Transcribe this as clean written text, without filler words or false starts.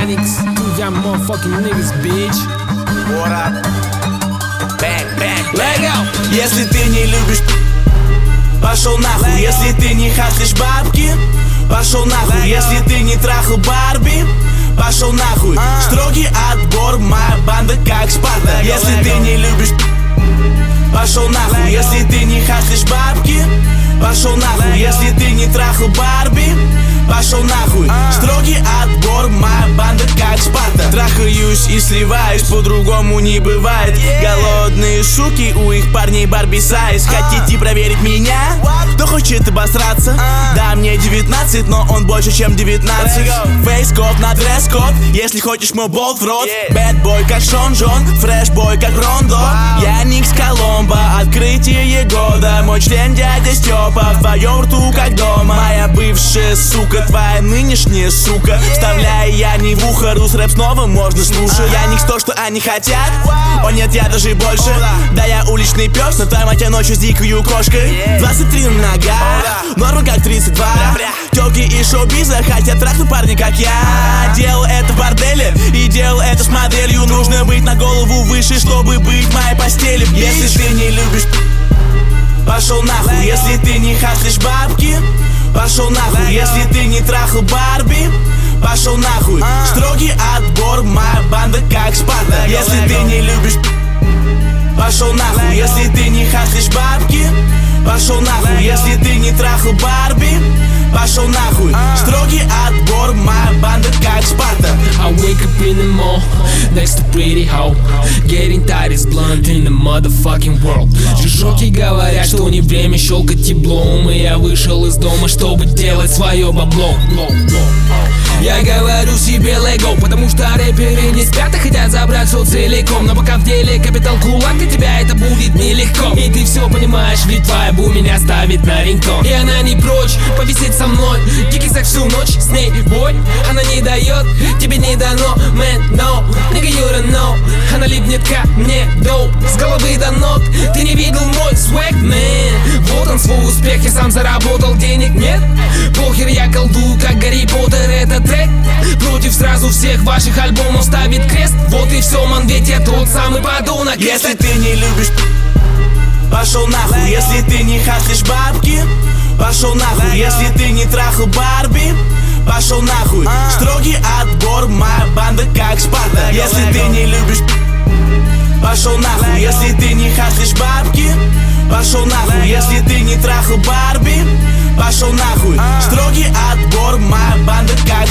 Yanix, two young motherfucking niggas, bitch. What up? Bang, bang, Lego. Если ты не любишь, пошел нахуй. Если ты не хаслишь бабки, пошел нахуй. Если ты не трахал Барби, пошел нахуй. Строгий отбор, моя банда как Спарта. Если ты не любишь, пошел нахуй. Если ты не хаслишь бабки, пошел нахуй. Если ты не трахал Барби, пошел нахуй. Строгий отбор, моя банда как Спарта. Трахаюсь и сливаюсь, по-другому не бывает. Голодные суки, у их парней Барби сайз. Хотите проверить меня? Кто хочет обосраться? Да, мне 19, но он больше, чем 19. Фейс-код на дресс-код, если хочешь мой болт в рот. Бэд-бой как Шон Джон, фреш-бой как Рондо. Яникс Коломбо, открытие года. Мой член дядя Степа, в твоем рту как дома. Моя бывшая сука, твоя нынешняя сука. Вставляя я не в ухо, рус рэп снова можно слушать. Яникс то, что они хотят. О нет, я даже больше. Да, я уличный пес, но там я ночью с дикою кошкой. 23 на ногах, норма как 32. Тёлки и шоу-биза хотят трахнуть парни, как я. Делал это в борделе и делал это с моделью. Нужно быть на голову выше, чтобы быть в моей постели. Если ты не любишь, пошел нахуй. Если ты не хаслишь бабки, пошел нахуй. Если ты не трахал Барби, пошел нахуй. Строгий отбор, моя банда как Спарта. Если ты не любишь, пошел нахуй. Если ты не хаслишь бабки, пошел нахуй. Если ты не трахал Барби, пошел нахуй. Строгий отбор, моя банда как Спарта. I wake up in the mall next to pretty hoe, getting tired is blunt in the motherfucking world. Жижоки говорят, что не время щелкать теплом, и я вышел из дома, чтобы делать свое бабло. Я говорю себе лего, потому что рэперы не спят и хотят забрать все целиком. Но пока в деле капитал кулак, для тебя это будет нелегко. И ты все понимаешь, ведь твоя бу меня ставит на рингтон. И она не прочь повисеть со мной, дикий секс всю ночь с ней, бой. Она не дает, тебе не дано, man, no, nigga you don't know. Она липнет ко мне, доп, с головы до ног. Ты не видел мой swag, man. Вот он свой успех, я сам заработал денег, нет? Похер, я колдую, как Гарри Поттер, этот трек против сразу всех ваших альбомов ставит крест. Вот и все, ман, ведь я тот самый подонок. Если ты не любишь, пошел нахуй. Если ты не хаслишь бабки, пошел нахуй. Если ты не трахал Барби, пошел нахуй. Строгий отбор, моя банда как Спарта. Если ты не любишь, пошел нахуй. Если ты не хаслишь бабки, пошел нахуй. Если ты не трахал Барби, пошел нахуй. Строгий отбор, моя банда как